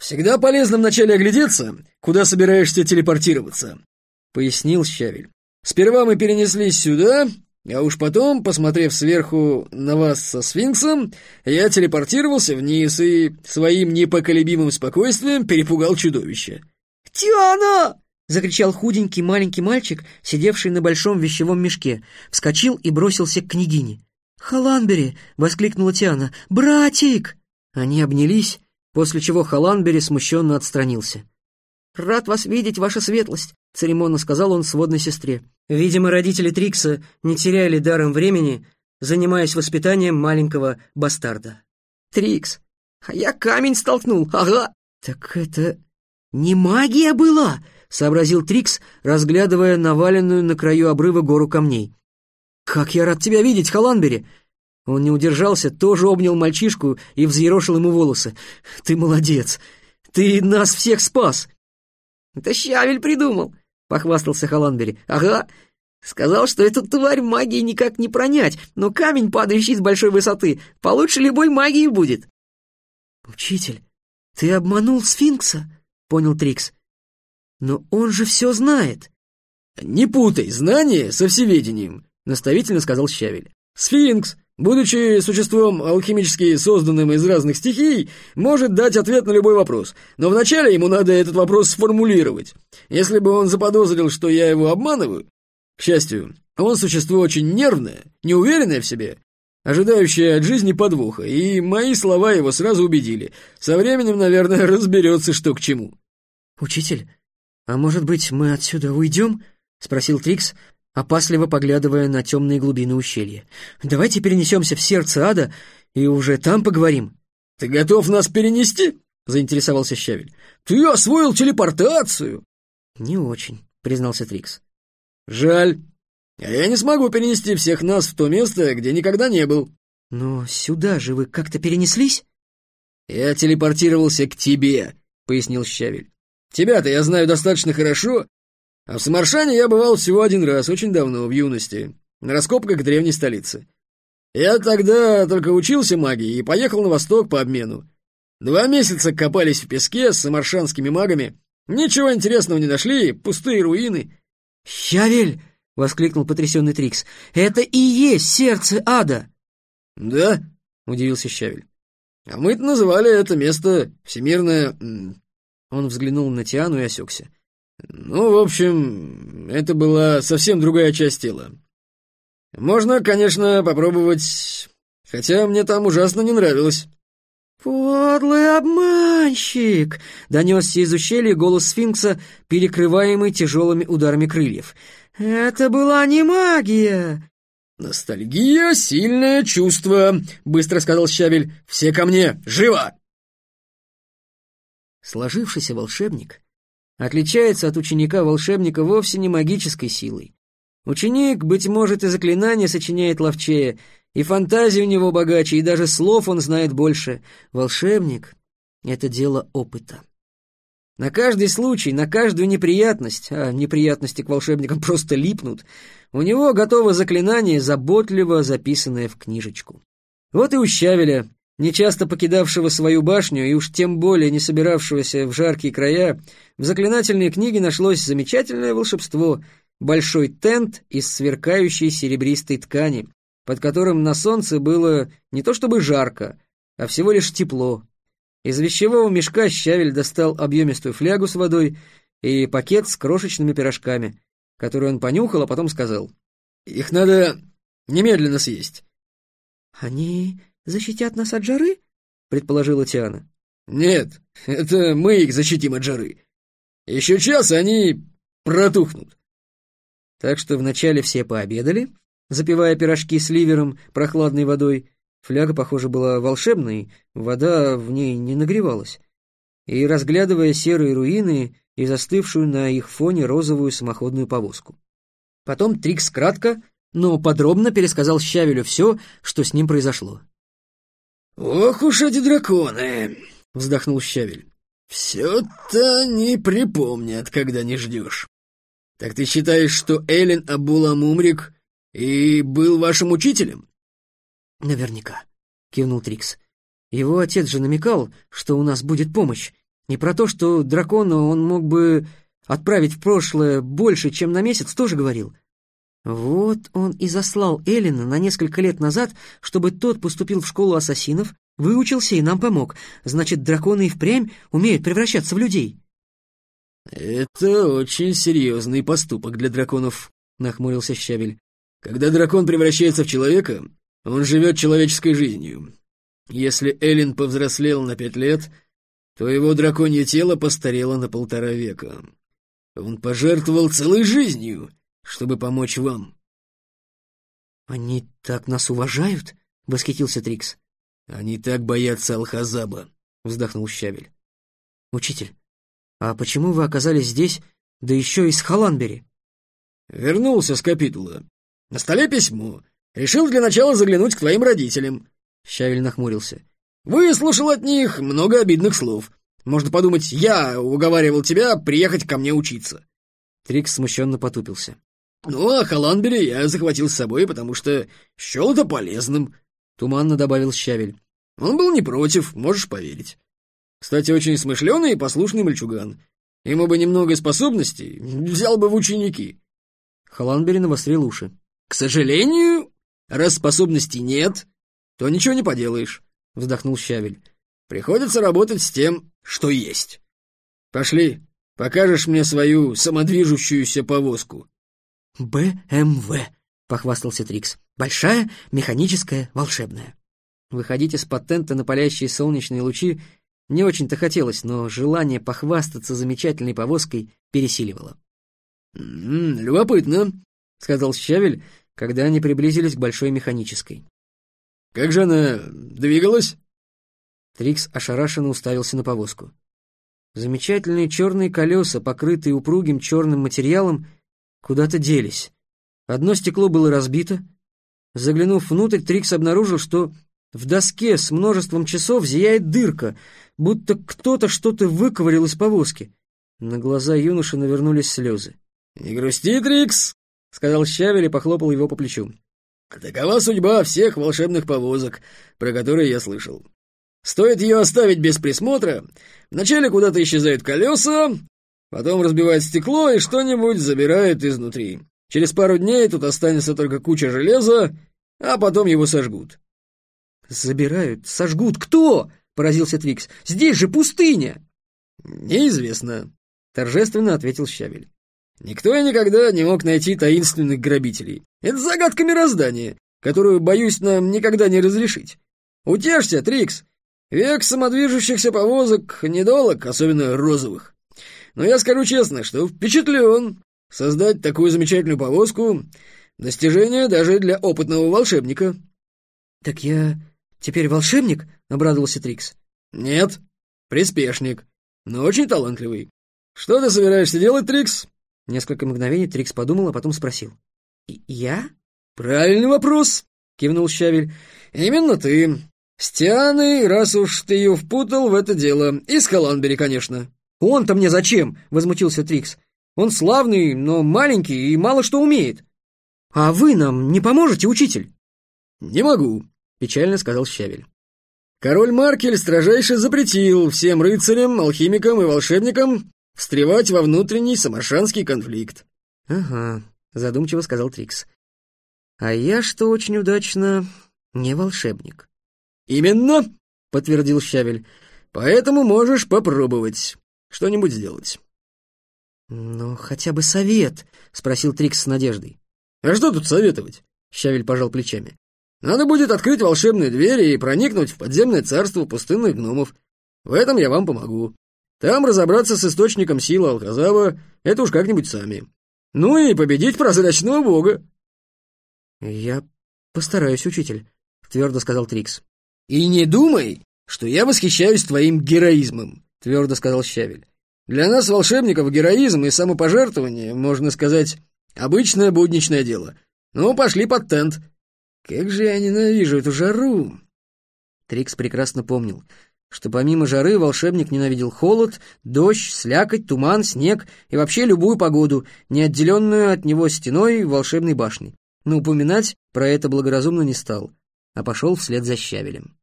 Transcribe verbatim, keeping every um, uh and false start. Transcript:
«Всегда полезно вначале оглядеться, куда собираешься телепортироваться», — пояснил Щавель. «Сперва мы перенеслись сюда, а уж потом, посмотрев сверху на вас со сфинксом, я телепортировался вниз и своим непоколебимым спокойствием перепугал чудовище». «Тиана!» — закричал худенький маленький мальчик, сидевший на большом вещевом мешке, вскочил и бросился к княгине. «Халанбери!» — воскликнула Тиана. «Братик!» Они обнялись, после чего Халанбери смущенно отстранился. «Рад вас видеть, ваша светлость», — церемонно сказал он сводной сестре. Видимо, родители Трикса не теряли даром времени, занимаясь воспитанием маленького бастарда. «Трикс, а я камень столкнул, ага!» «Так это не магия была!» — сообразил Трикс, разглядывая наваленную на краю обрыва гору камней. «Как я рад тебя видеть, Халанбери!» Он не удержался, тоже обнял мальчишку и взъерошил ему волосы. «Ты молодец! Ты нас всех спас!» «Это Щавель придумал!» — похвастался Халанбери. «Ага! Сказал, что эту тварь магией никак не пронять, но камень, падающий с большой высоты, получше любой магии будет!» «Учитель, ты обманул сфинкса?» — понял Трикс. «Но он же все знает!» «Не путай знания со всеведением!» — наставительно сказал Щавель. «Сфинкс, будучи существом алхимически созданным из разных стихий, может дать ответ на любой вопрос, но вначале ему надо этот вопрос сформулировать. Если бы он заподозрил, что я его обманываю... К счастью, он существо очень нервное, неуверенное в себе, ожидающее от жизни подвоха, и мои слова его сразу убедили. Со временем, наверное, разберется, что к чему». «Учитель, а может быть, мы отсюда уйдем?» — спросил Трикс, опасливо поглядывая на темные глубины ущелья. «Давайте перенесемся в сердце ада и уже там поговорим». «Ты готов нас перенести?» — заинтересовался Щавель. «Ты освоил телепортацию!» «Не очень», — признался Трикс. «Жаль. А я не смогу перенести всех нас в то место, где никогда не был». «Но сюда же вы как-то перенеслись?» «Я телепортировался к тебе», — пояснил Щавель. «Тебя-то я знаю достаточно хорошо, а в Самаршане я бывал всего один раз, очень давно, в юности, на раскопках древней столицы. Я тогда только учился магии и поехал на восток по обмену. Два месяца копались в песке с самаршанскими магами, ничего интересного не нашли, пустые руины». «Щавель!» — воскликнул потрясенный Трикс. «Это и есть сердце ада!» «Да?» — удивился Щавель. «А мы-то называли это место всемирное...» Он взглянул на Тиану и осекся. «Ну, в общем, это была совсем другая часть тела. Можно, конечно, попробовать, хотя мне там ужасно не нравилось». «Подлый обманщик!» — донесся из ущелья голос сфинкса, перекрываемый тяжелыми ударами крыльев. «Это была не магия!» «Ностальгия — сильное чувство», — быстро сказал Щавель. «Все ко мне! Живо!» Сложившийся волшебник отличается от ученика-волшебника вовсе не магической силой. Ученик, быть может, и заклинания сочиняет ловчее, и фантазия у него богаче, и даже слов он знает больше. Волшебник — это дело опыта. На каждый случай, на каждую неприятность, а неприятности к волшебникам просто липнут, у него готово заклинание, заботливо записанное в книжечку. Вот и у Щавеля, нечасто покидавшего свою башню и уж тем более не собиравшегося в жаркие края, в заклинательной книге нашлось замечательное волшебство — большой тент из сверкающей серебристой ткани, под которым на солнце было не то чтобы жарко, а всего лишь тепло. Из вещевого мешка Щавель достал объемистую флягу с водой и пакет с крошечными пирожками, которые он понюхал, а потом сказал: «Их надо немедленно съесть». «Они защитят нас от жары?» — предположила Тиана. «Нет, это мы их защитим от жары. Еще час, и они протухнут». Так что вначале все пообедали, запивая пирожки с ливером прохладной водой. Фляга, похоже, была волшебной, вода в ней не нагревалась. И разглядывая серые руины и застывшую на их фоне розовую самоходную повозку. Потом Трикс кратко, но подробно пересказал Щавелю все, что с ним произошло. «Ох уж эти драконы!» — вздохнул Щавель. «Все-то они припомнят, когда не ждешь. Так ты считаешь, что Элен Абуламумрик и был вашим учителем?» «Наверняка», — кивнул Трикс. «Его отец же намекал, что у нас будет помощь, И про то, что дракона он мог бы отправить в прошлое больше, чем на месяц, тоже говорил. Вот он и заслал Эллина на несколько лет назад, чтобы тот поступил в школу ассасинов, выучился и нам помог. Значит, драконы и впрямь умеют превращаться в людей. «Это очень серьезный поступок для драконов», — нахмурился Щавель. «Когда дракон превращается в человека, он живет человеческой жизнью. Если Эллин повзрослел на пять лет, то его драконье тело постарело на полтора века. Он пожертвовал целой жизнью, чтобы помочь вам». «Они так нас уважают?» — восхитился Трикс. «Они так боятся Алхазаба», — вздохнул Щавель. «Учитель, а почему вы оказались здесь, да еще и с Халанбери?» «Вернулся с капитула. На столе письмо. Решил для начала заглянуть к твоим родителям». Щавель нахмурился. «Выслушал от них много обидных слов. Можно подумать, я уговаривал тебя приехать ко мне учиться». Трикс смущенно потупился. «Ну, а Халанбери я захватил с собой, потому что счел это полезным», — туманно добавил Щавель. «Он был не против, можешь поверить. Кстати, очень смышленый и послушный мальчуган. Ему бы немного способностей, взял бы в ученики». Халанбери навострил уши. «К сожалению, раз способностей нет, то ничего не поделаешь», — вздохнул Щавель. «Приходится работать с тем, что есть. Пошли, покажешь мне свою самодвижущуюся повозку». «Бэ Эм Вэ», — похвастался Трикс. «Большая, механическая, волшебная». Выходить из патента на палящие солнечные лучи не очень-то хотелось, но желание похвастаться замечательной повозкой пересиливало. «М-м, «Любопытно», — сказал Щавель, когда они приблизились к большой механической. «Как же она двигалась?» Трикс ошарашенно уставился на повозку. Замечательные черные колеса, покрытые упругим черным материалом, куда-то делись. Одно стекло было разбито. Заглянув внутрь, Трикс обнаружил, что в доске с множеством часов зияет дырка, будто кто-то что-то выковырял из повозки. На глаза юноши навернулись слезы. «Не грусти, Трикс», — сказал Щавель и похлопал его по плечу. «Такова судьба всех волшебных повозок, про которые я слышал. Стоит ее оставить без присмотра, вначале куда-то исчезают колеса, потом разбивает стекло и что-нибудь забирает изнутри. Через пару дней тут останется только куча железа, а потом его сожгут». «Забирают? Сожгут? Кто?» — поразился Трикс. «Здесь же пустыня!» «Неизвестно», — торжественно ответил Щавель. «Никто и никогда не мог найти таинственных грабителей. Это загадка мироздания, которую, боюсь, нам никогда не разрешить. Утешься, Трикс. Век самодвижущихся повозок недолог, особенно розовых. Но я скажу честно, что впечатлен. Создать такую замечательную повозку — достижение даже для опытного волшебника». «Так я теперь волшебник?» — обрадовался Трикс. «Нет, приспешник, но очень талантливый. Что ты собираешься делать, Трикс?» Несколько мгновений Трикс подумал, а потом спросил. «Я?» «Правильный вопрос», — кивнул Щавель. «Именно ты. С Тианой, раз уж ты ее впутал в это дело. И с Халанбери, конечно». «Он-то мне зачем?» — возмутился Трикс. «Он славный, но маленький и мало что умеет». «А вы нам не поможете, учитель?» «Не могу», — печально сказал Щавель. «Король Маркель строжайше запретил всем рыцарям, алхимикам и волшебникам встревать во внутренний самаршанский конфликт». «Ага», — задумчиво сказал Трикс. «А я, что очень удачно, не волшебник». «Именно», — подтвердил Щавель. «Поэтому можешь попробовать что-нибудь сделать». «Но хотя бы совет», — спросил Трикс с надеждой. «А что тут советовать?» — Щавель пожал плечами. «Надо будет открыть волшебные двери и проникнуть в подземное царство пустынных гномов. В этом я вам помогу. Там разобраться с источником силы Алхазаба — это уж как-нибудь сами. Ну и победить прозрачного бога». «Я постараюсь, учитель», — твердо сказал Трикс. «И не думай, что я восхищаюсь твоим героизмом», — твердо сказал Щавель. «Для нас, волшебников, героизм и самопожертвование, можно сказать, обычное будничное дело. Ну, пошли под тент. Как же я ненавижу эту жару!» Трикс прекрасно помнил, что помимо жары волшебник ненавидел холод, дождь, слякоть, туман, снег и вообще любую погоду, не отделенную от него стеной волшебной башни. Но упоминать про это благоразумно не стал, а пошел вслед за Щавелем.